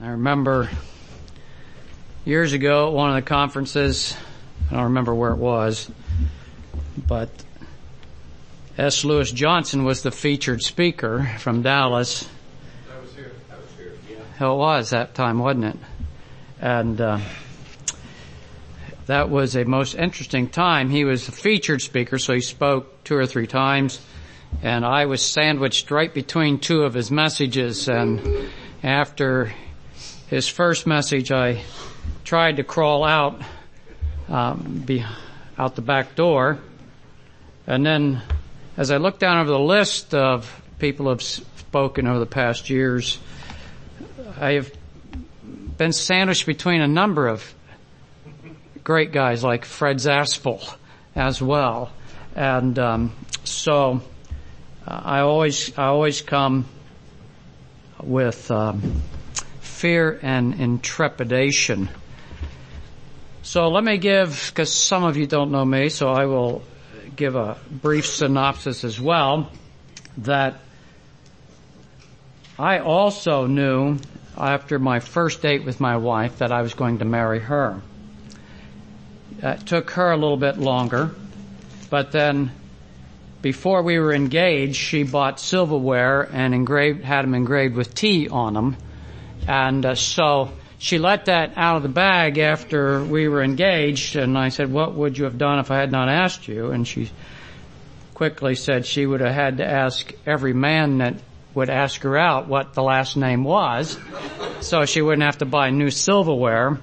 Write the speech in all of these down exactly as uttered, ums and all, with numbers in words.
I remember years ago at one of the conferences, I don't remember where it was, but S. Lewis Johnson was the featured speaker from Dallas. I was here. I was here, yeah. It was that time, wasn't it? And uh, that was a most interesting time. He was the featured speaker, so he spoke two or three times, and I was sandwiched right between two of his messages. And after his first message, I tried to crawl out, um, be out the back door, and then as I looked down over the list of people who have spoken over the past years, I have been sandwiched between a number of great guys like Fred Zaspel as well. And um, so uh, I always I always come with um, fear and intrepidation. So let me give, because some of you don't know me, so I will give a brief synopsis as well, that I also knew after my first date with my wife that I was going to marry her. It took her a little bit longer, but then before we were engaged, she bought silverware and engraved, had them engraved with T on them. And uh, so she let that out of the bag after we were engaged, and I said, what would you have done if I had not asked you? And she quickly said she would have had to ask every man that would ask her out what the last name was, so she wouldn't have to buy new silverware.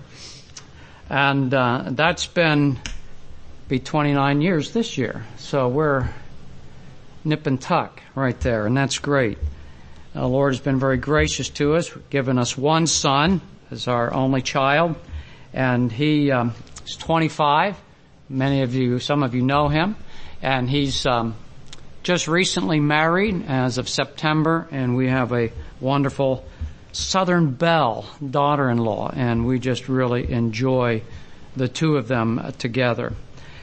And uh, that's been be twenty-nine years this year, so we're nip and tuck right there, and that's great. The Lord has been very gracious to us, given us one son as our only child, and he um, is twenty-five. Many of you, some of you know him, and he's um, just recently married as of September, and we have a wonderful Southern Belle daughter-in-law, and we just really enjoy the two of them together.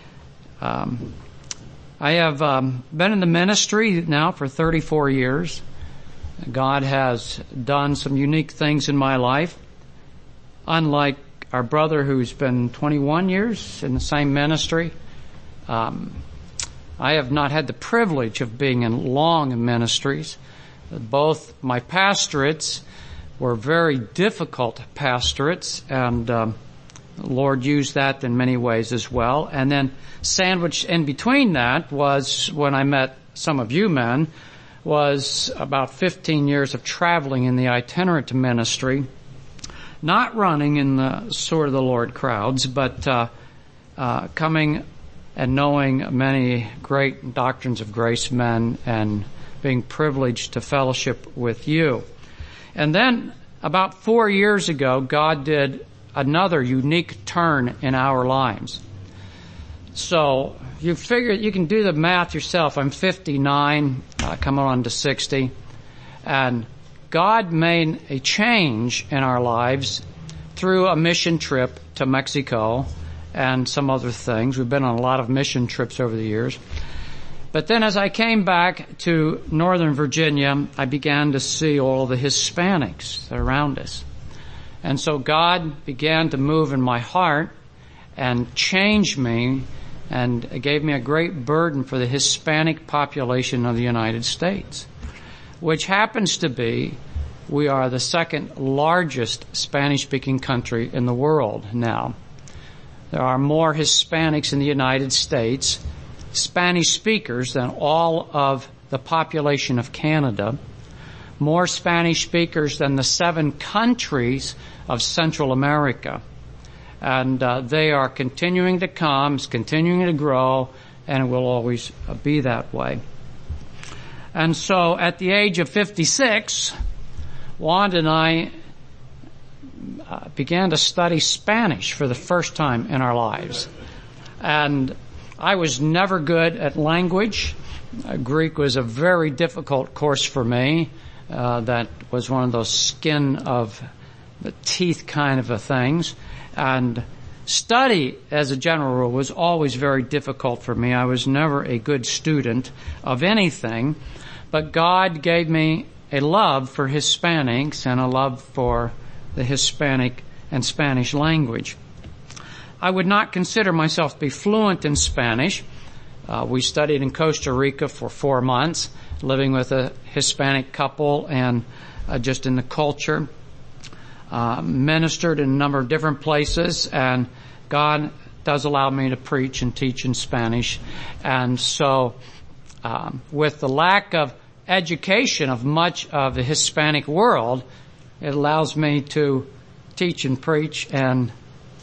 Um, I have um, been in the ministry now for thirty-four years. God has done some unique things in my life. Unlike our brother who's been twenty-one years in the same ministry, um, I have not had the privilege of being in long ministries. Both my pastorates were very difficult pastorates, and um, the Lord used that in many ways as well. And then sandwiched in between that was when I met some of you men, was about fifteen years of traveling in the itinerant ministry, not running in the Sword of the Lord crowds, but uh, uh coming and knowing many great doctrines of grace men and being privileged to fellowship with you. And then about four years ago, God did another unique turn in our lives. So you figure, you can do the math yourself. I'm fifty-nine, uh, coming on to sixty, and God made a change in our lives through a mission trip to Mexico and some other things. We've been on a lot of mission trips over the years. But then as I came back to Northern Virginia, I began to see all the Hispanics around us. And so God began to move in my heart and change me, and gave me a great burden for the Hispanic population of the United States, which happens to be, we are the second largest Spanish-speaking country in the world now. There are more Hispanics in the United States, Spanish speakers, than all of the population of Canada, more Spanish speakers than the seven countries of Central America. And uh, they are continuing to come, it's continuing to grow, and it will always uh, be that way. And so at the age of fifty-six, Wanda and I uh, began to study Spanish for the first time in our lives. And I was never good at language. Uh, Greek was a very difficult course for me. Uh, that was one of those skin of the teeth kind of a things. And study, as a general rule, was always very difficult for me. I was never a good student of anything, but God gave me a love for Hispanics and a love for the Hispanic and Spanish language. I would not consider myself to be fluent in Spanish. Uh, we studied in Costa Rica for four months, living with a Hispanic couple and uh, just in the culture. Uh, ministered in a number of different places, and God does allow me to preach and teach in Spanish. And so, um, with the lack of education of much of the Hispanic world, it allows me to teach and preach. And,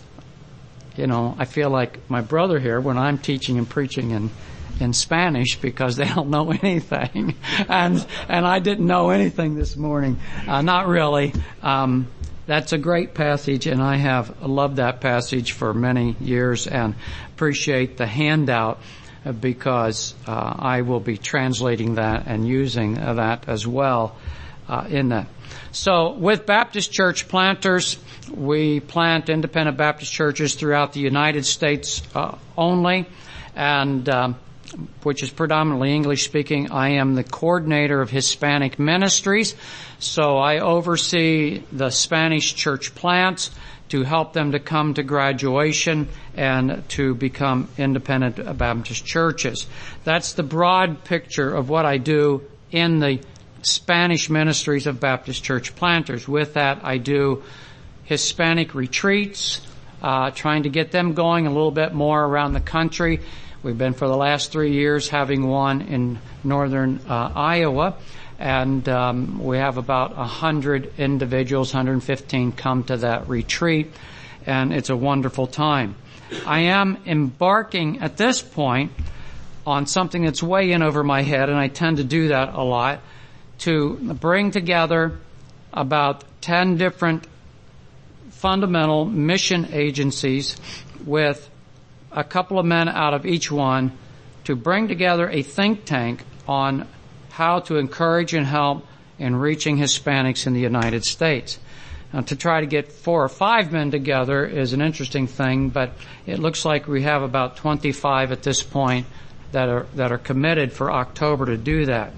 you know, I feel like my brother here when I'm teaching and preaching in in Spanish because they don't know anything. and and I didn't know anything this morning. Uh, not really. Um, that's a great passage, and I have loved that passage for many years and appreciate the handout because uh, I will be translating that and using that as well uh, in that. So with Baptist church planters, we plant independent Baptist churches throughout the United States uh, only, and um, which is predominantly English speaking. I am the coordinator of Hispanic ministries, so I oversee the Spanish church plants to help them to come to graduation and to become independent Baptist churches. That's the broad picture of what I do in the Spanish ministries of Baptist church planters. With that, I do Hispanic retreats, uh, trying to get them going a little bit more around the country. We've been for the last three years having one in northern uh, Iowa, and um, we have about one hundred individuals, one hundred fifteen come to that retreat, and it's a wonderful time. I am embarking at this point on something that's way in over my head, and I tend to do that a lot, to bring together about ten different fundamental mission agencies with a couple of men out of each one to bring together a think tank on how to encourage and help in reaching Hispanics in the United States. Now, to try to get four or five men together is an interesting thing, but it looks like we have about twenty-five at this point that are that are committed for October to do that.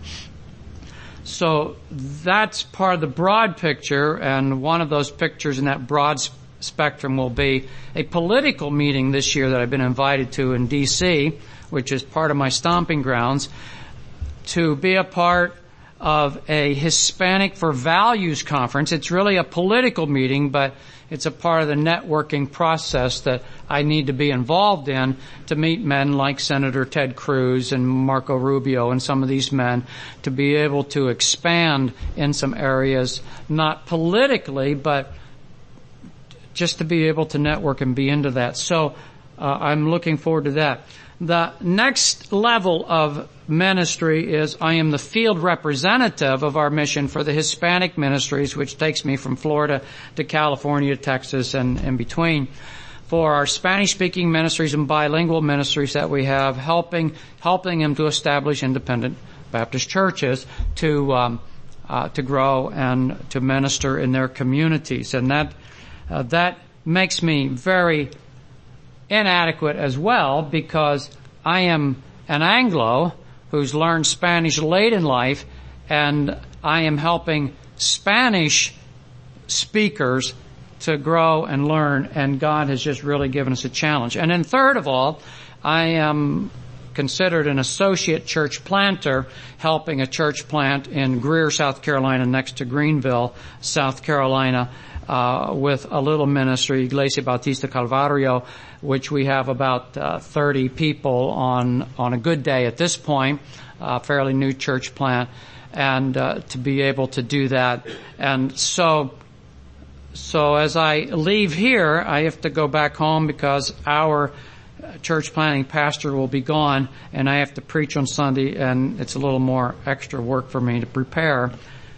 So that's part of the broad picture, and one of those pictures in that broad sp- spectrum will be a political meeting this year that I've been invited to in D C, which is part of my stomping grounds, to be a part of a Hispanic for Values conference. It's really a political meeting, but it's a part of the networking process that I need to be involved in to meet men like Senator Ted Cruz and Marco Rubio and some of these men to be able to expand in some areas, not politically, but just to be able to network and be into that. So uh, I'm looking forward to that. The next level of ministry is I am the field representative of our mission for the Hispanic ministries, which takes me from Florida to California, Texas, and in between. For our Spanish-speaking ministries and bilingual ministries that we have, helping helping them to establish independent Baptist churches to um, uh, to grow and to minister in their communities, and that uh, that makes me very inadequate as well, because I am an Anglo who's learned Spanish late in life, and I am helping Spanish speakers to grow and learn, and God has just really given us a challenge. And then third of all, I am considered an associate church planter, helping a church plant in Greer, South Carolina, next to Greenville, South Carolina, uh, with a little ministry, Iglesia Bautista Calvario, which we have about uh, thirty people on on a good day at this point, a fairly new church plant, and uh, to be able to do that. And so, so as I leave here, I have to go back home because our church planting pastor will be gone, and I have to preach on Sunday, and it's a little more extra work for me to prepare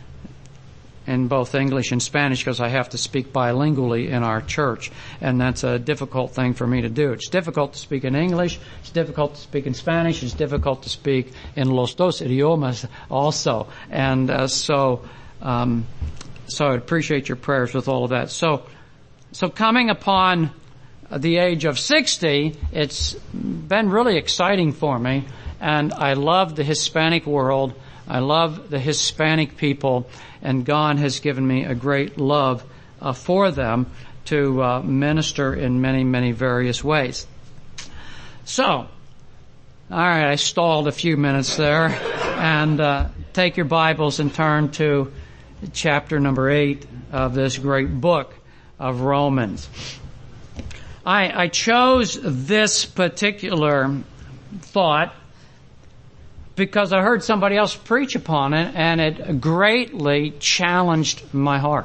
in both English and Spanish because I have to speak bilingually in our church, and that's a difficult thing for me to do. It's difficult to speak in English, it's difficult to speak in Spanish, it's difficult to speak in los dos idiomas also, and uh, so um, so I appreciate your prayers with all of that. So, so coming upon the age of sixty, it's been really exciting for me, and I love the Hispanic world. I love the Hispanic people, and God has given me a great love uh, for them to uh, minister in many, many various ways. So, all right, I stalled a few minutes there, and uh, take your Bibles and turn to chapter number eight of this great book of Romans. I, I chose this particular thought because I heard somebody else preach upon it, and it greatly challenged my heart.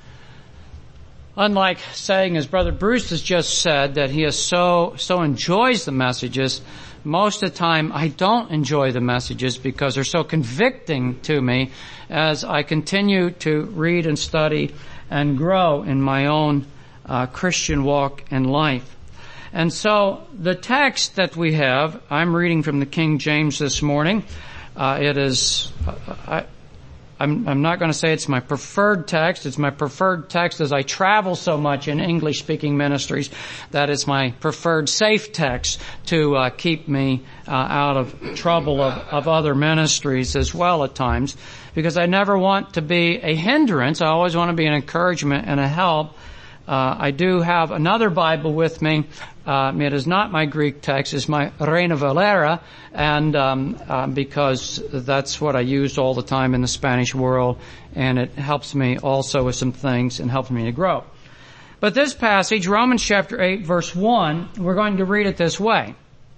Unlike saying, as Brother Bruce has just said, that he is so, so enjoys the messages, most of the time I don't enjoy the messages because they're so convicting to me as I continue to read and study and grow in my own uh, Christian walk and life. And so the text that we have, I'm reading from the King James this morning. Uh, it is, uh, I, I'm, I'm not going to say it's my preferred text. It's my preferred text as I travel so much in English-speaking ministries that it's my preferred safe text to uh, keep me uh, out of trouble of, of other ministries as well at times, because I never want to be a hindrance. I always want to be an encouragement and a help. Uh, I do have another Bible with me. Uh, it is not my Greek text. It's my Reina Valera, and um, uh, because that's what I use all the time in the Spanish world, and it helps me also with some things and helps me to grow. But this passage, Romans chapter eight, verse one, we're going to read it this way.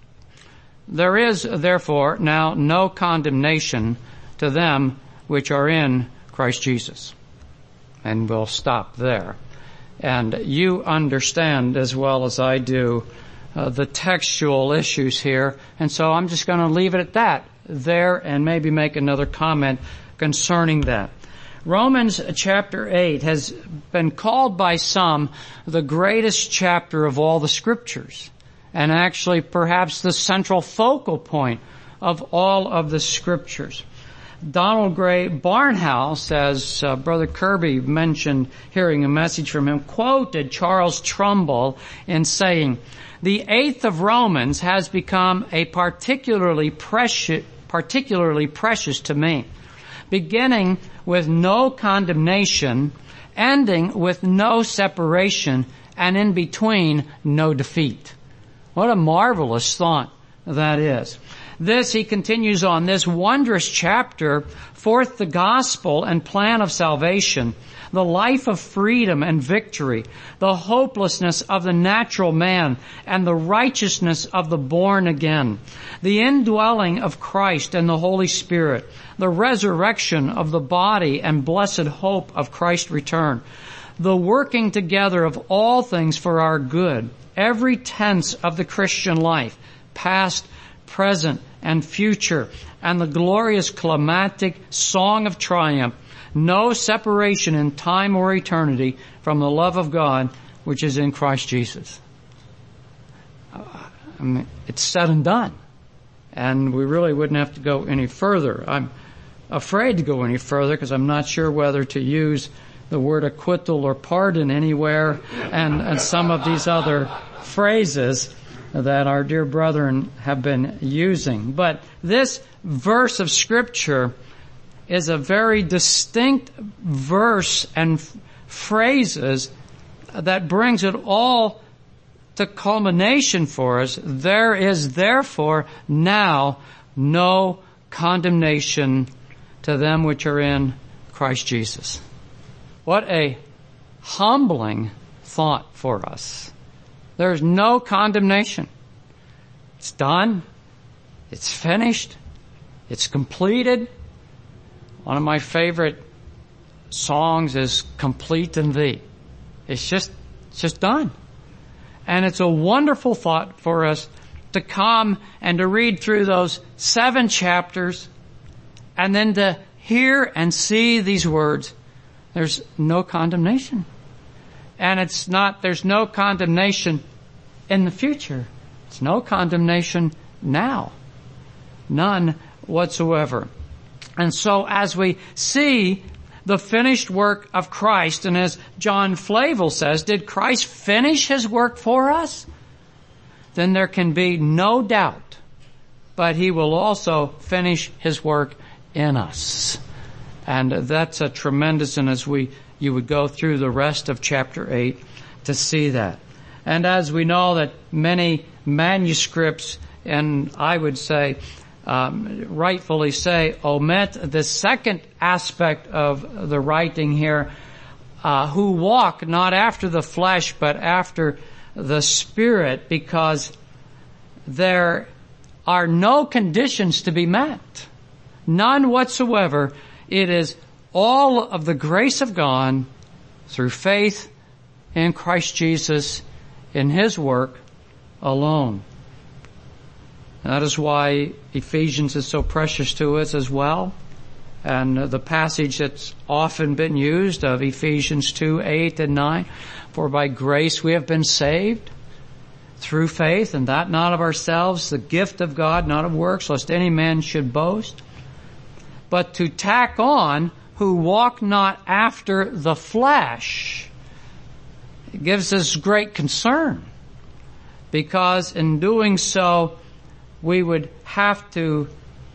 There is, therefore, now no condemnation to them which are in Christ Jesus. And we'll stop there. And you understand as well as I do uh, the textual issues here. And so I'm just going to leave it at that there and maybe make another comment concerning that. Romans chapter eight has been called by some the greatest chapter of all the scriptures, and actually perhaps the central focal point of all of the scriptures. Donald Gray Barnhouse, as uh, Brother Kirby mentioned, hearing a message from him, quoted Charles Trumbull in saying, "The eighth of Romans has become a particularly precious, particularly precious to me, beginning with no condemnation, ending with no separation, and in between no defeat." What a marvelous thought that is. This, he continues on, this wondrous chapter, forth the gospel and plan of salvation, the life of freedom and victory, the hopelessness of the natural man, and the righteousness of the born again, the indwelling of Christ and the Holy Spirit, the resurrection of the body and blessed hope of Christ's return, the working together of all things for our good, every tense of the Christian life, past, present, and future, and the glorious climactic song of triumph, no separation in time or eternity from the love of God which is in Christ Jesus. I mean, it's said and done, and we really wouldn't have to go any further. I'm afraid to go any further because I'm not sure whether to use the word acquittal or pardon anywhere, and, and some of these other phrases that our dear brethren have been using. But this verse of Scripture is a very distinct verse and f- phrases that brings it all to culmination for us. There is therefore now no condemnation to them which are in Christ Jesus. What a humbling thought for us. There's no condemnation. It's done. It's finished. It's completed. One of my favorite songs is Complete in Thee. It's just, it's just done. And it's a wonderful thought for us to come and to read through those seven chapters and then to hear and see these words. There's no condemnation. And it's not, there's no condemnation in the future. It's no condemnation now. None whatsoever. And so as we see the finished work of Christ, and as John Flavel says, did Christ finish His work for us? Then there can be no doubt, but He will also finish His work in us. And that's a tremendous, and as we you would go through the rest of chapter eight to see that. And as we know that many manuscripts, and I would say, um, rightfully say, omit the second aspect of the writing here, uh, who walk not after the flesh, but after the Spirit, because there are no conditions to be met. None whatsoever. It is all of the grace of God through faith in Christ Jesus, in His work alone. That is why Ephesians is so precious to us as well. And the passage that's often been used of Ephesians two, eight and nine, for by grace we have been saved through faith, and that not of ourselves, the gift of God, not of works, lest any man should boast. But to tack on, who walk not after the flesh, it gives us great concern, because in doing so, we would have to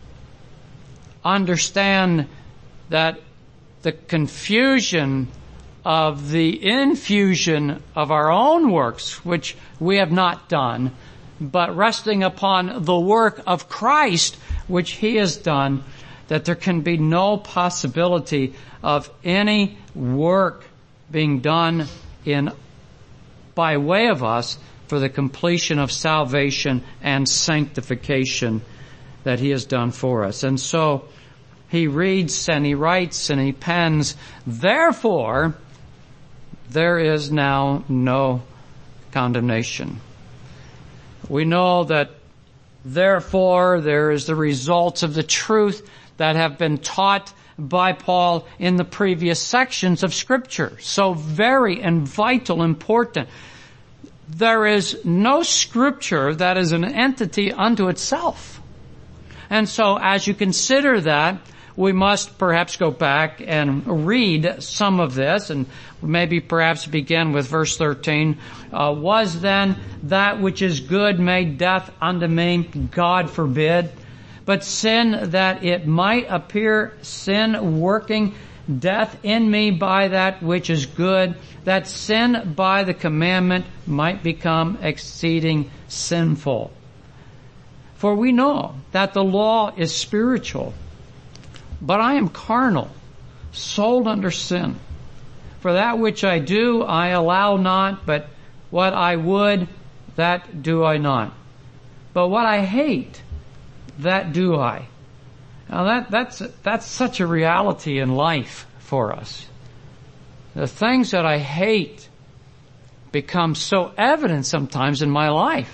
understand that the confusion of the infusion of our own works, which we have not done, but resting upon the work of Christ, which He has done, that there can be no possibility of any work being done in by way of us for the completion of salvation and sanctification that He has done for us. And so he reads and he writes and he pens, therefore there is now no condemnation. We know that therefore there is the results of the truth that have been taught by Paul in the previous sections of Scripture. So very and vital, important. There is no Scripture that is an entity unto itself. And so as you consider that, we must perhaps go back and read some of this, and maybe perhaps begin with verse thirteen. Uh, was then that which is good made death unto me? God forbid. But sin, that it might appear sin working death in me by that which is good, that sin by the commandment might become exceeding sinful. For we know that the law is spiritual, but I am carnal, sold under sin. For that which I do, I allow not, but what I would, that do I not. But what I hate, that do I. Now that, that's, that's such a reality in life for us. The things that I hate become so evident sometimes in my life.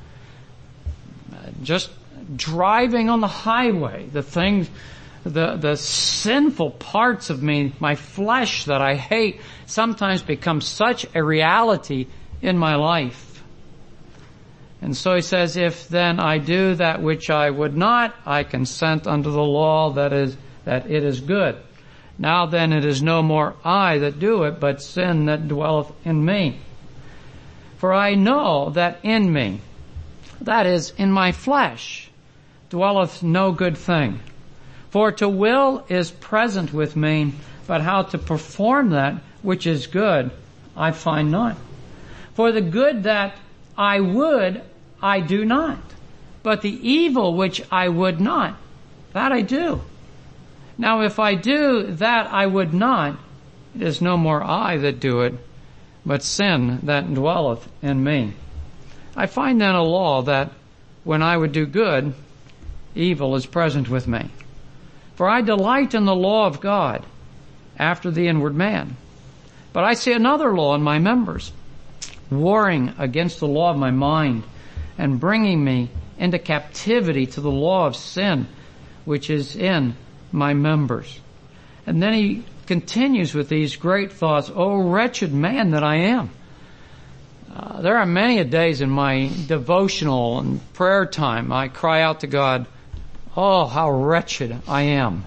Just driving on the highway, the things, the, the sinful parts of me, my flesh that I hate, sometimes become such a reality in my life. And so he says, if then I do that which I would not, I consent unto the law that is, that it is good. Now then it is no more I that do it, but sin that dwelleth in me. For I know that in me, that is, in my flesh, dwelleth no good thing. For to will is present with me, but how to perform that which is good, I find not. For the good that I would, I do not. But the evil which I would not, that I do. Now if I do that I would not, it is no more I that do it, but sin that dwelleth in me. I find then a law that when I would do good, evil is present with me. For I delight in the law of God after the inward man. But I see another law in my members, warring against the law of my mind and bringing me into captivity to the law of sin which is in my members. And then he continues with these great thoughts, O wretched man that I am. Uh, there are many a days in my devotional and prayer time I cry out to God, oh, how wretched I am.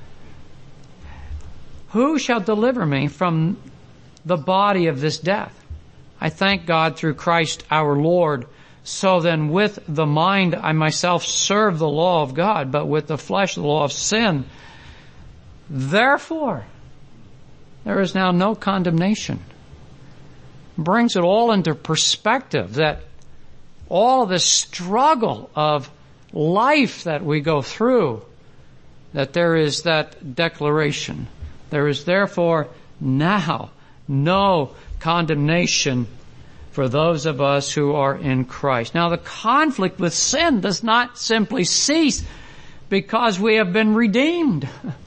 Who shall deliver me from the body of this death? I thank God through Christ our Lord. So then with the mind I myself serve the law of God, but with the flesh the law of sin. Therefore, there is now no condemnation. Brings it all into perspective that all of this struggle of life that we go through, that there is that declaration. There is therefore now no condemnation for those of us who are in Christ. Now the conflict with sin does not simply cease because we have been redeemed.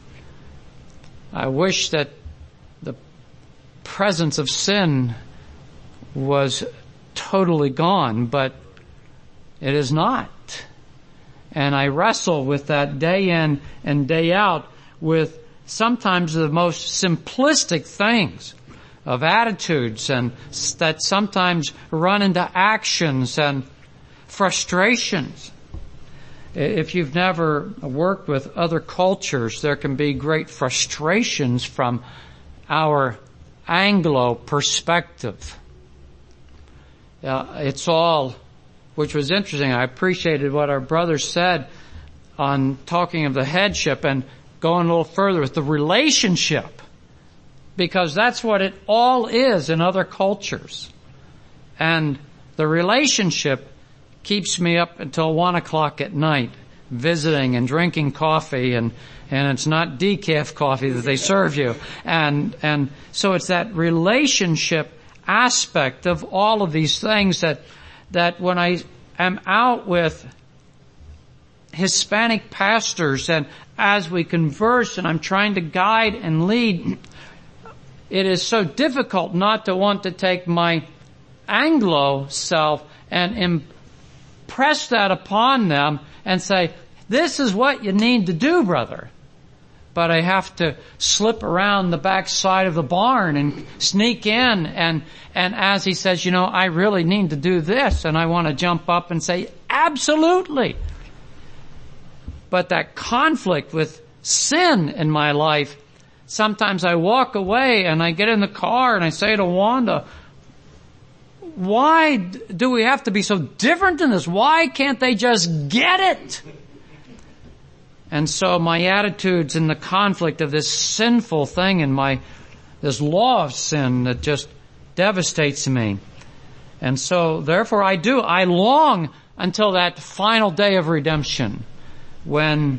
I wish that the presence of sin was totally gone, but it is not. And I wrestle with that day in and day out with sometimes the most simplistic things of attitudes, and that sometimes run into actions and frustrations. If you've never worked with other cultures, there can be great frustrations from our Anglo perspective. Uh, it's all, which was interesting. I appreciated what our brother said on talking of the headship and going a little further with the relationship, because that's what it all is in other cultures. And the relationship keeps me up until one o'clock at night, visiting and drinking coffee, and and it's not decaf coffee that they serve you. And and so it's that relationship aspect of all of these things that that when I am out with Hispanic pastors and as we converse and I'm trying to guide and lead, it is so difficult not to want to take my Anglo self and impress that upon them and say, this is what you need to do, brother. But I have to slip around the back side of the barn and sneak in, and and as he says, you know, I really need to do this, and I want to jump up and say, absolutely. But that conflict with sin in my life, sometimes I walk away and I get in the car and I say to Wanda, why do we have to be so different in this? Why can't they just get it? And so my attitudes in the conflict of this sinful thing and my, this law of sin that just devastates me. And so therefore I do, I long until that final day of redemption when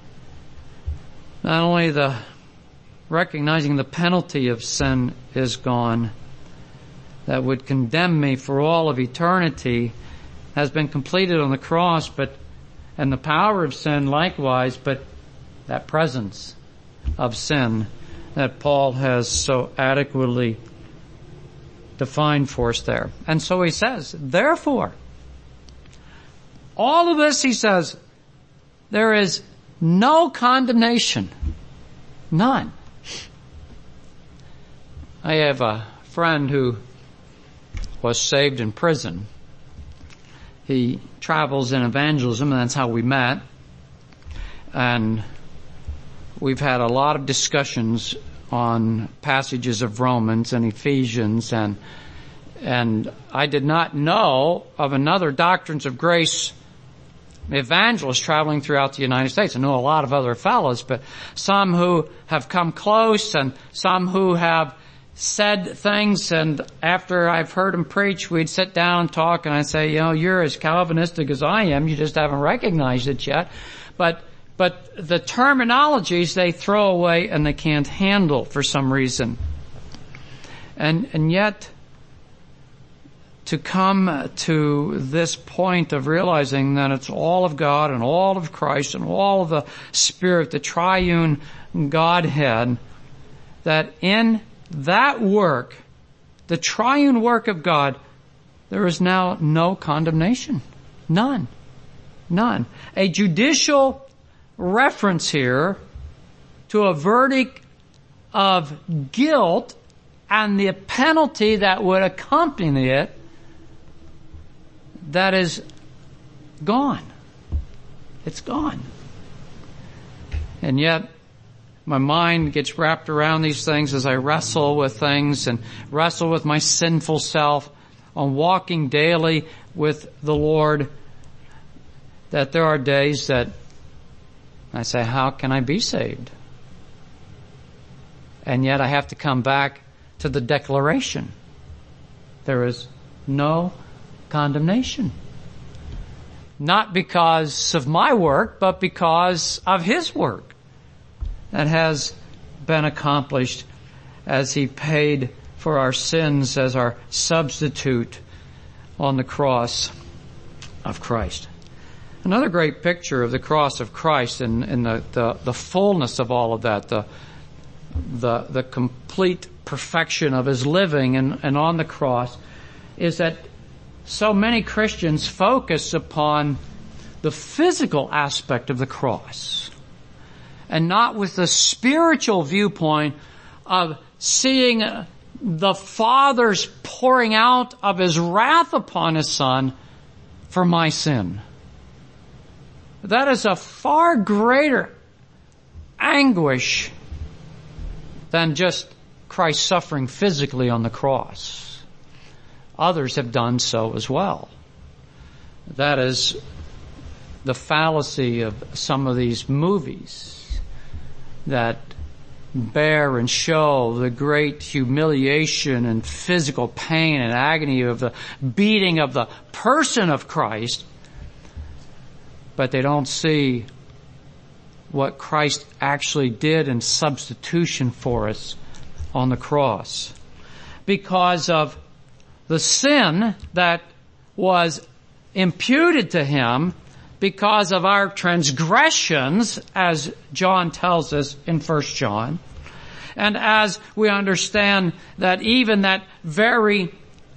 not only the recognizing the penalty of sin is gone, that would condemn me for all of eternity, has been completed on the cross, but and the power of sin likewise, but that presence of sin that Paul has so adequately defined for us there. And so he says, therefore, all of this, he says, there is no condemnation. None. I have a friend who was saved in prison. He travels in evangelism, and that's how we met. And we've had a lot of discussions on passages of Romans and Ephesians, and and I did not know of another Doctrines of Grace evangelist traveling throughout the United States. I know a lot of other fellows, but some who have come close and some who have said things, and after I've heard him preach, we'd sit down and talk, and I'd say, you know, you're as Calvinistic as I am, you just haven't recognized it yet. But, but the terminologies they throw away and they can't handle for some reason. And, and yet, to come to this point of realizing that it's all of God and all of Christ and all of the Spirit, the triune Godhead, that in that work, the triune work of God, there is now no condemnation. None. None. A judicial reference here to a verdict of guilt and the penalty that would accompany it, that is gone. It's gone. And yet, my mind gets wrapped around these things as I wrestle with things and wrestle with my sinful self on walking daily with the Lord, that there are days that I say, how can I be saved? And yet I have to come back to the declaration. There is no condemnation. Not because of my work, but because of His work that has been accomplished as He paid for our sins as our substitute on the cross of Christ. Another great picture of the cross of Christ and, and the, the, the fullness of all of that, the, the, the complete perfection of His living and, and on the cross, is that so many Christians focus upon the physical aspect of the cross and not with the spiritual viewpoint of seeing the Father's pouring out of His wrath upon His Son for my sin. That is a far greater anguish than just Christ suffering physically on the cross. Others have done so as well. That is the fallacy of some of these movies that bear and show the great humiliation and physical pain and agony of the beating of the person of Christ, but they don't see what Christ actually did in substitution for us on the cross. Because of the sin that was imputed to Him because of our transgressions, as John tells us in First John. And as we understand that even that very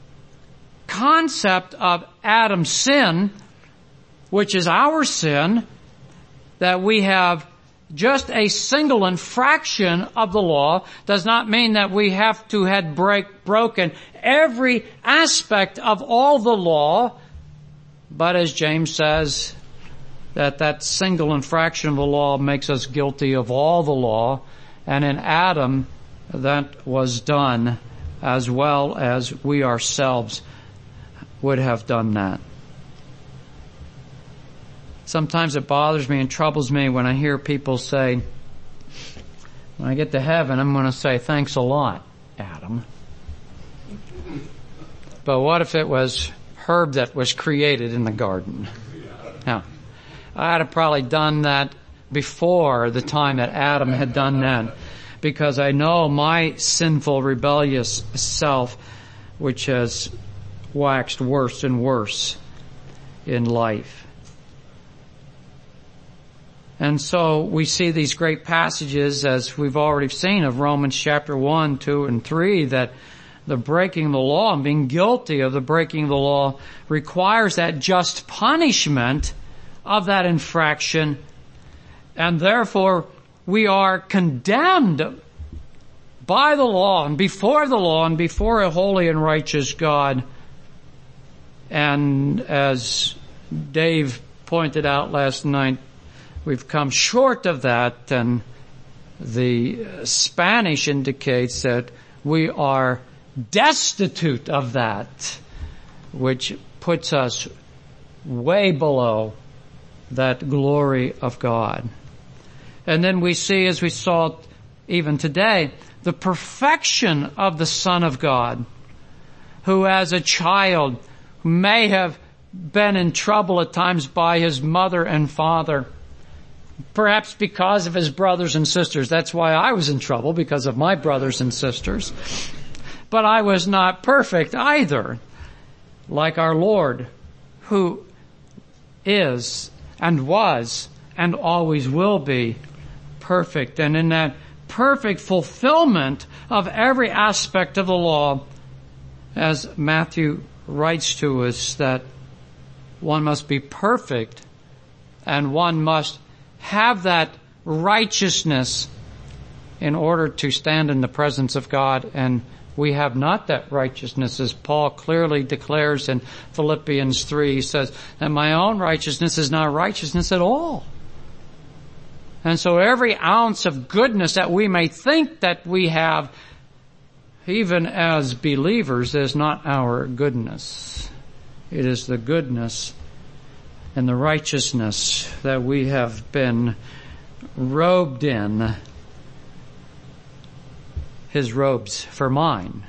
concept of Adam's sin, which is our sin, that we have just a single infraction of the law, does not mean that we have to have break, broken every aspect of all the law. But as James says, that that single infraction of the law makes us guilty of all the law. And in Adam, that was done as well as we ourselves would have done that. Sometimes it bothers me and troubles me when I hear people say, when I get to heaven, I'm going to say, thanks a lot, Adam. But what if it was herb that was created in the garden? Now, I'd have probably done that before the time that Adam had done that, because I know my sinful, rebellious self, which has waxed worse and worse in life. And so we see these great passages, as we've already seen, of Romans chapter one, two, and three, that the breaking of the law and being guilty of the breaking of the law requires that just punishment of that infraction, and therefore we are condemned by the law and before the law and before a holy and righteous God. And as Dave pointed out last night, we've come short of that, and the Spanish indicates that we are destitute of that, which puts us way below that glory of God. And then we see, as we saw even today, the perfection of the Son of God, who as a child may have been in trouble at times by his mother and father, perhaps because of his brothers and sisters. That's why I was in trouble, because of my brothers and sisters. But I was not perfect either, like our Lord, who is and was and always will be perfect. And in that perfect fulfillment of every aspect of the law, as Matthew writes to us, that one must be perfect and one must have that righteousness in order to stand in the presence of God. And we have not that righteousness, as Paul clearly declares in Philippians three. He says that my own righteousness is not righteousness at all. And so every ounce of goodness that we may think that we have, even as believers, is not our goodness. It is the goodness and the righteousness that we have been robed in his robes for mine.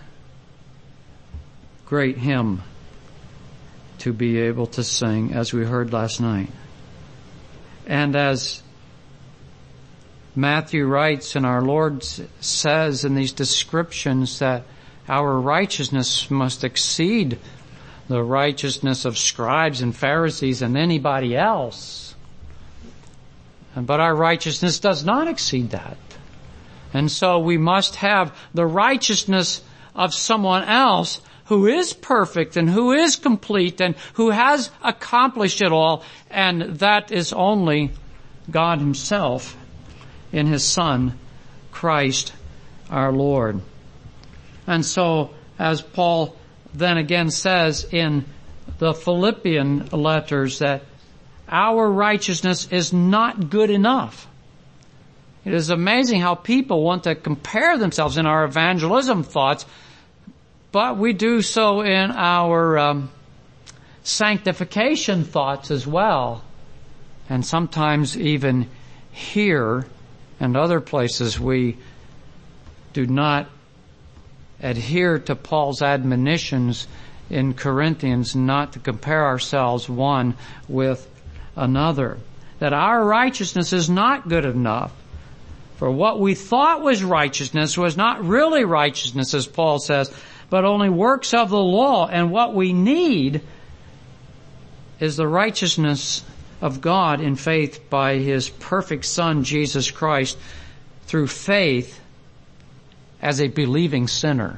Great hymn to be able to sing, as we heard last night. And as Matthew writes, and our Lord says in these descriptions that our righteousness must exceed the righteousness of scribes and Pharisees and anybody else. But our righteousness does not exceed that. And so we must have the righteousness of someone else who is perfect and who is complete and who has accomplished it all. And that is only God himself in his Son, Christ our Lord. And so, as Paul then again says in the Philippian letters, that our righteousness is not good enough. It is amazing how people want to compare themselves in our evangelism thoughts, but we do so in our um, sanctification thoughts as well. And sometimes even here and other places we do not adhere to Paul's admonitions in Corinthians not to compare ourselves one with another. That our righteousness is not good enough. For what we thought was righteousness was not really righteousness, as Paul says, but only works of the law. And what we need is the righteousness of God in faith by his perfect Son, Jesus Christ, through faith as a believing sinner.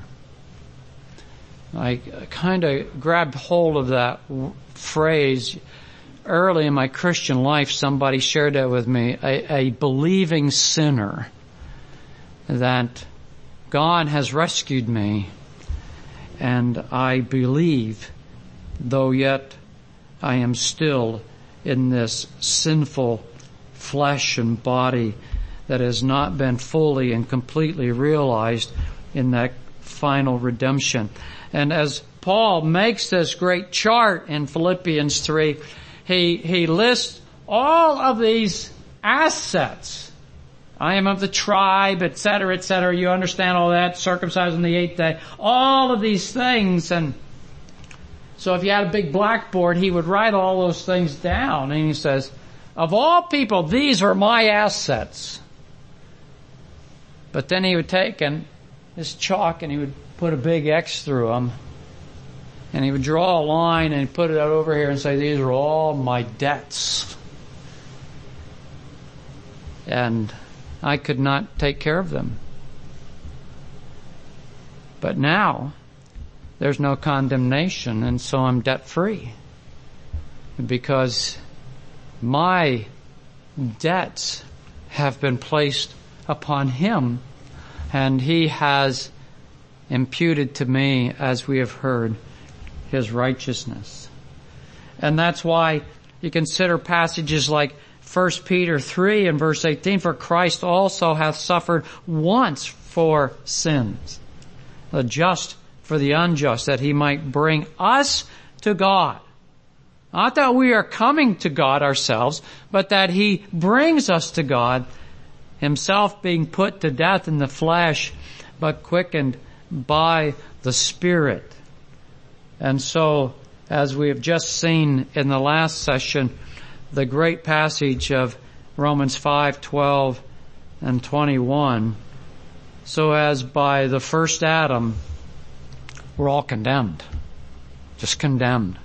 I kind of grabbed hold of that phrase early in my Christian life. Somebody shared that with me, a, a believing sinner, that God has rescued me and I believe, though yet I am still in this sinful flesh and body that has not been fully and completely realized in that final redemption. And as Paul makes this great chart in Philippians three, he, he lists all of these assets. I am of the tribe, et cetera, et cetera. You understand all that, circumcised on the eighth day. All of these things. And so if you had a big blackboard, he would write all those things down. And he says, of all people, these are my assets. But then he would take and this chalk and he would put a big X through them. And he would draw a line and put it out over here and say, these are all my debts. And I could not take care of them. But now, there's no condemnation, and so I'm debt-free. Because my debts have been placed upon him, and he has imputed to me, as we have heard, his righteousness. And that's why you consider passages like First Peter three and verse eighteen, for Christ also hath suffered once for sins, the just for the unjust, that he might bring us to God. Not that we are coming to God ourselves, but that he brings us to God, himself being put to death in the flesh, but quickened by the Spirit. And so, as we have just seen in the last session, the great passage of Romans five, twelve and twenty-one, so as by the first Adam, we're all condemned. Just condemned.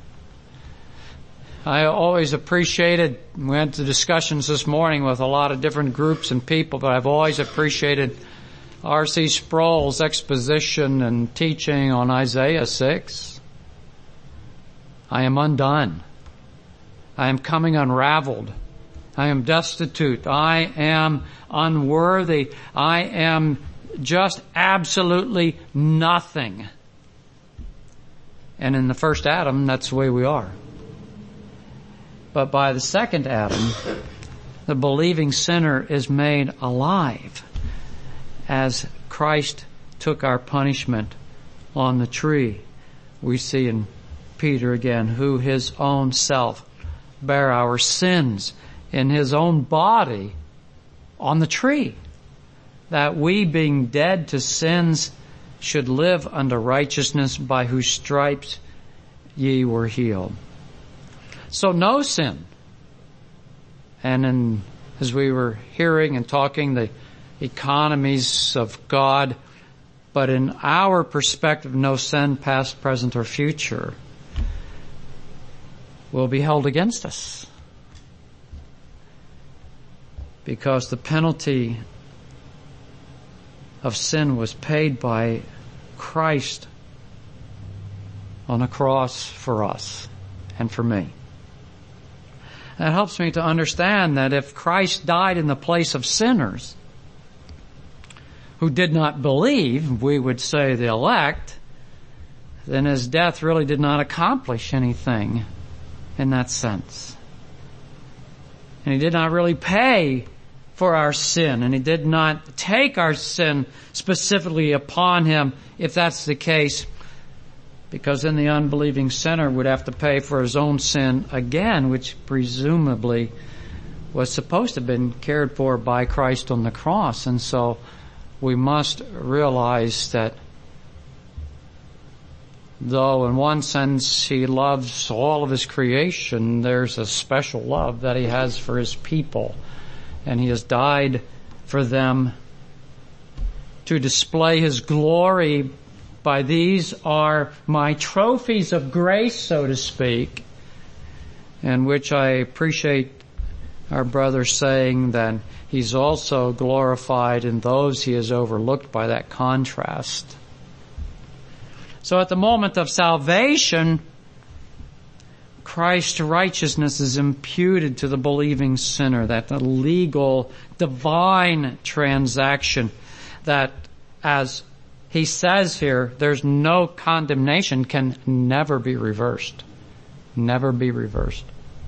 I always appreciated, we had the discussions this morning with a lot of different groups and people, but I've always appreciated R C Sproul's exposition and teaching on Isaiah six. I am undone. I am coming unraveled. I am destitute. I am unworthy. I am just absolutely nothing. And in the first Adam, that's the way we are. But by the second Adam, the believing sinner is made alive as Christ took our punishment on the tree. We see in Peter again, who his own self bare our sins in his own body on the tree, that we, being dead to sins, should live unto righteousness, by whose stripes ye were healed. So no sin. And in, as we were hearing and talking, the economies of God, but in our perspective, no sin, past, present, or future, will be held against us. Because the penalty of sin was paid by Christ on a cross for us and for me. That helps me to understand that if Christ died in the place of sinners who did not believe, we would say the elect, then his death really did not accomplish anything in that sense. And he did not really pay for our sin, and he did not take our sin specifically upon him, if that's the case, because then the unbelieving sinner would have to pay for his own sin again, which presumably was supposed to have been cared for by Christ on the cross. And so we must realize that though in one sense he loves all of his creation, there's a special love that he has for his people. And he has died for them to display his glory. By these are my trophies of grace, so to speak, in which I appreciate our brother saying that he's also glorified in those he has overlooked by that contrast. So at the moment of salvation, Christ's righteousness is imputed to the believing sinner, that the legal, divine transaction that, as he says here, there's no condemnation, can never be reversed. Never be reversed.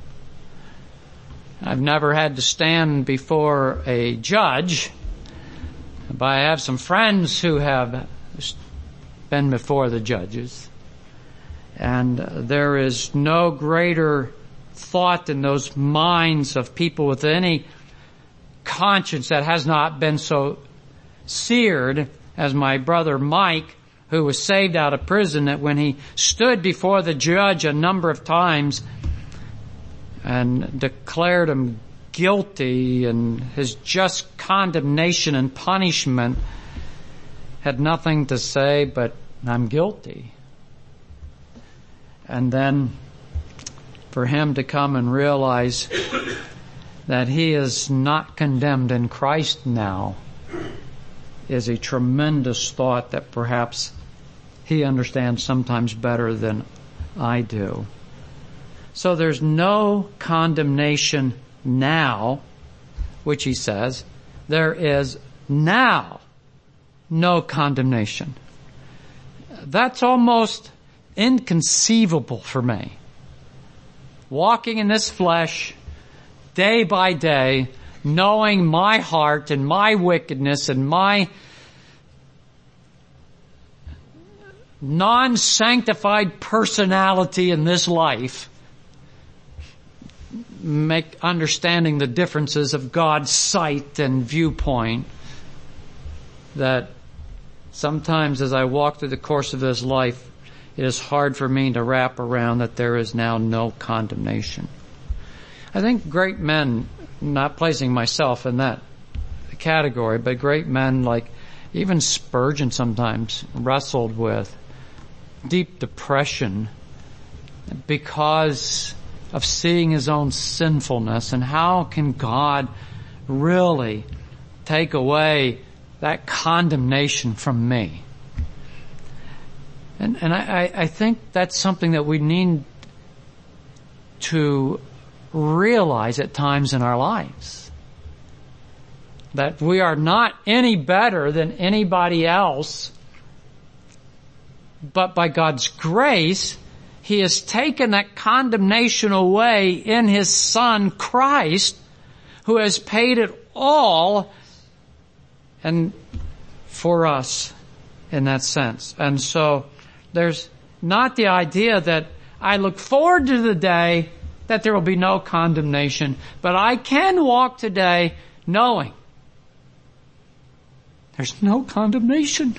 I've never had to stand before a judge, but I have some friends who have been before the judges. And there is no greater thought in those minds of people with any conscience that has not been so seared as my brother Mike, who was saved out of prison, that when he stood before the judge a number of times and declared him guilty, and his just condemnation and punishment had nothing to say but, I'm guilty. And then for him to come and realize that he is not condemned in Christ now is a tremendous thought that perhaps he understands sometimes better than I do. So there's no condemnation now, which he says. There is now no condemnation. That's almost inconceivable for me. Walking in this flesh day by day, knowing my heart and my wickedness and my non-sanctified personality in this life, make understanding the differences of God's sight and viewpoint, that sometimes as I walk through the course of this life, it is hard for me to wrap around that there is now no condemnation. I think great men, not placing myself in that category, but great men like even Spurgeon sometimes wrestled with deep depression because of seeing his own sinfulness, and how can God really take away that condemnation from me? And, and I, I think that's something that we need to realize at times in our lives. That we are not any better than anybody else, but by God's grace, He has taken that condemnation away in His Son, Christ, who has paid it all and for us in that sense. And so there's not the idea that I look forward to the day that there will be no condemnation, but I can walk today knowing there's no condemnation.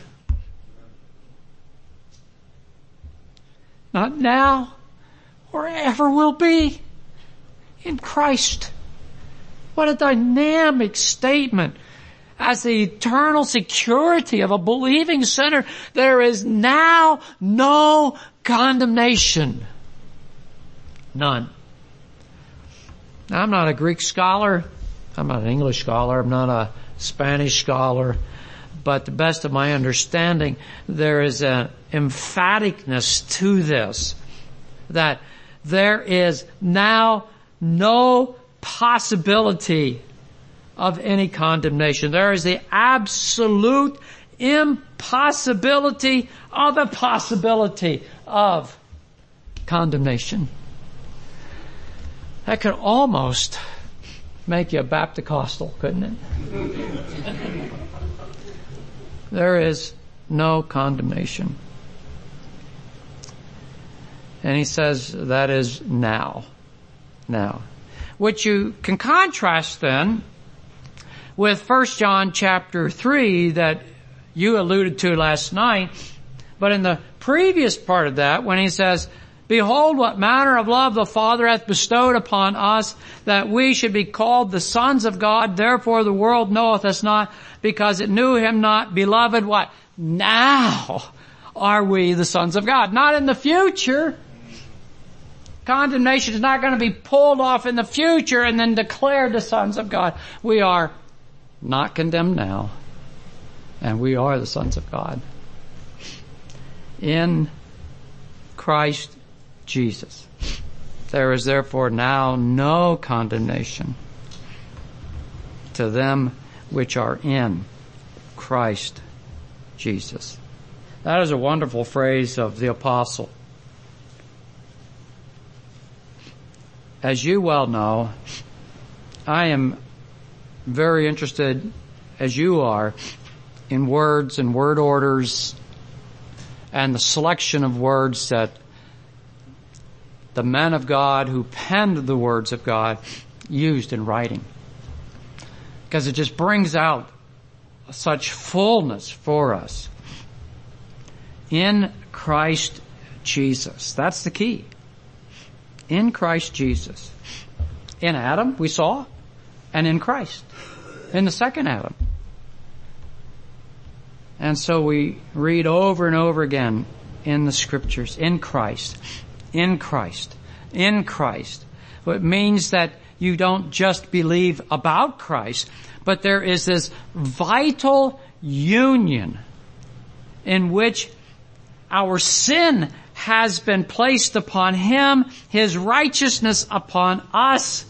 Not now or ever will be in Christ. What a dynamic statement. As the eternal security of a believing sinner, there is now no condemnation. None. Now, I'm not a Greek scholar. I'm not an English scholar. I'm not a Spanish scholar. But to the best of my understanding, there is an emphaticness to this, that there is now no possibility of any condemnation. There is the absolute impossibility of a possibility of condemnation. That could almost make you a Baptist-costal, couldn't it? There is no condemnation. And he says that is now. Now. Which you can contrast then with First John chapter three that you alluded to last night. But in the previous part of that, when he says, behold what manner of love the Father hath bestowed upon us, that we should be called the sons of God. Therefore the world knoweth us not, because it knew him not. Beloved, what? Now are we the sons of God. Not in the future. Condemnation is not going to be pulled off in the future and then declared the sons of God. We are not condemned now, and we are the sons of God. In Christ Jesus. There is therefore now no condemnation to them which are in Christ Jesus. That is a wonderful phrase of the apostle. As you well know, I am very interested, as you are, in words and word orders and the selection of words that the men of God who penned the words of God used in writing. Because it just brings out such fullness for us. In Christ Jesus. That's the key. In Christ Jesus. In Adam, we saw, and in Christ. In the second Adam. And so we read over and over again in the scriptures, in Christ, in Christ, in Christ. It means that you don't just believe about Christ, but there is this vital union in which our sin has been placed upon Him, His righteousness upon us.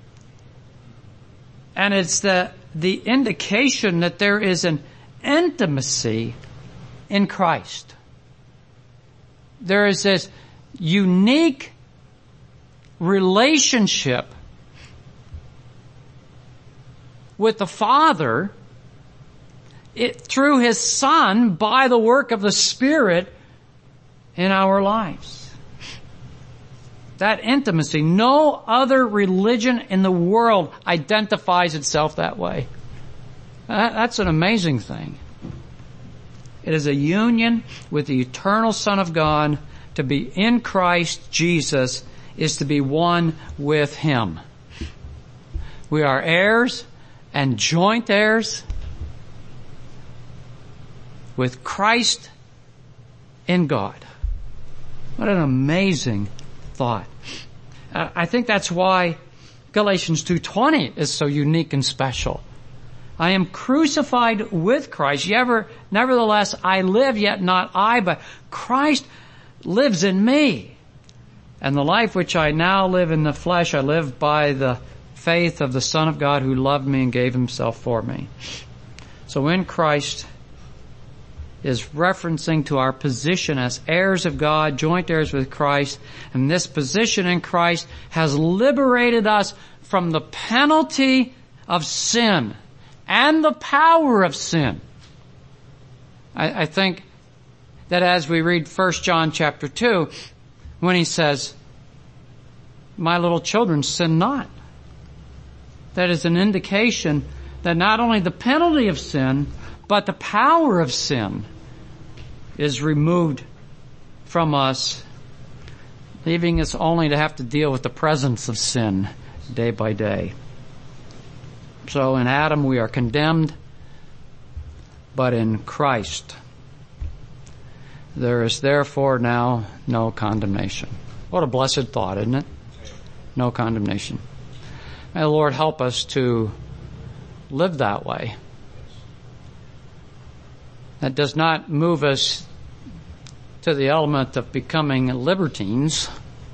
And it's the, the indication that there is an intimacy in Christ. There is this unique relationship with the Father it, through His Son by the work of the Spirit in our lives. That intimacy, no other religion in the world identifies itself that way. That's an amazing thing. It is a union with the eternal Son of God. To be in Christ Jesus is to be one with Him. We are heirs and joint heirs with Christ in God. What an amazing thought. Uh, I think that's why Galatians two twenty is so unique and special. I am crucified with Christ. Ever, nevertheless, I live, yet not I, but Christ lives in me. And the life which I now live in the flesh, I live by the faith of the Son of God who loved me and gave Himself for me. So in Christ is referencing to our position as heirs of God, joint heirs with Christ. And this position in Christ has liberated us from the penalty of sin and the power of sin. I, I think that as we read First John chapter two, when he says, my little children, sin not. That is an indication that not only the penalty of sin, But the power of sin is removed from us, leaving us only to have to deal with the presence of sin day by day. So in Adam we are condemned, but in Christ there is therefore now no condemnation. What a blessed thought, isn't it? No condemnation. May the Lord help us to live that way. That does not move us to the element of becoming libertines,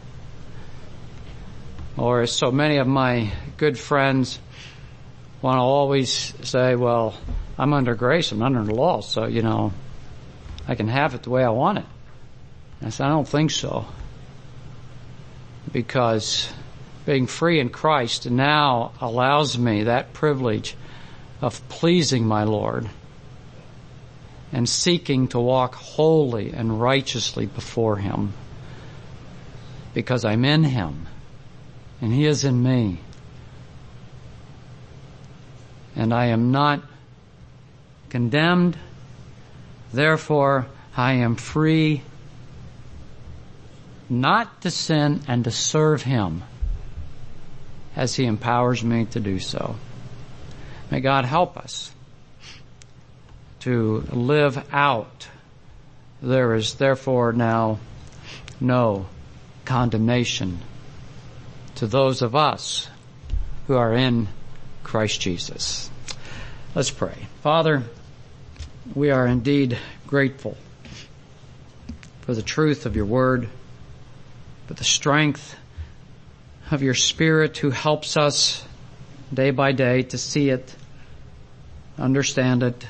or as so many of my good friends want to always say, well, I'm under grace, I'm under the law, so, you know, I can have it the way I want it. And I said, I don't think so. Because being free in Christ now allows me that privilege of pleasing my Lord and seeking to walk wholly and righteously before Him, because I'm in Him and He is in me. And I am not condemned, therefore I am free not to sin and to serve Him as He empowers me to do so. May God help us to live out. There is therefore now no condemnation to those of us who are in Christ Jesus. Let's pray. Father, we are indeed grateful for the truth of your word, for the strength of your Spirit who helps us day by day to see it, understand it.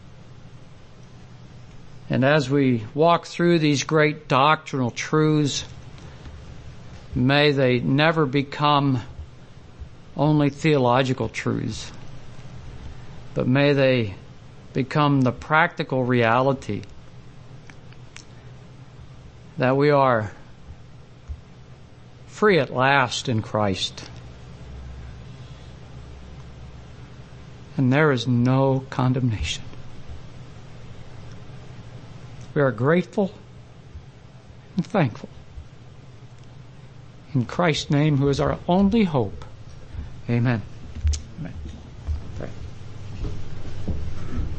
And as we walk through these great doctrinal truths, may they never become only theological truths, but may they become the practical reality that we are free at last in Christ. And there is no condemnation. We are grateful and thankful. In Christ's name, who is our only hope. Amen.